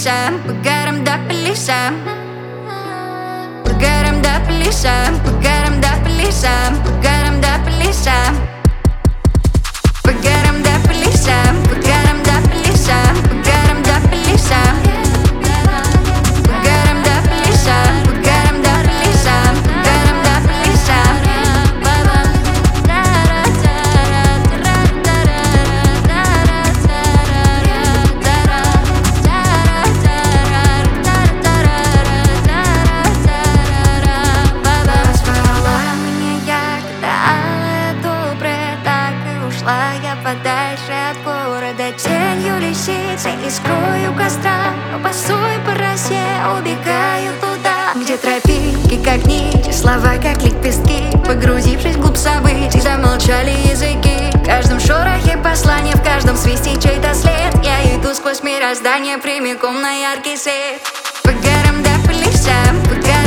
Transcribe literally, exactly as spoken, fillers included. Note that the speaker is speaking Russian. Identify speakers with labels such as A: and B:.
A: лесам, по горам да по лесам, по горам да по лесам, по горам да по лесам, по горам да по лесам, по горам да по лесам, по горам да по лесам, по горам да по лесам, по горам да по лесам, по горам да по лесам, по горам да по лесам. Я подальше от города, тенью лисицы и скрою костра. Босой по росе убегаю туда, где тропинки как нити, слова как лепестки. Погрузившись вглубь событий, замолчали языки. В каждом шорохе послание, в каждом свисте чей-то след. Я иду сквозь мироздание прямиком на яркий свет. По горам да по лесам, по горам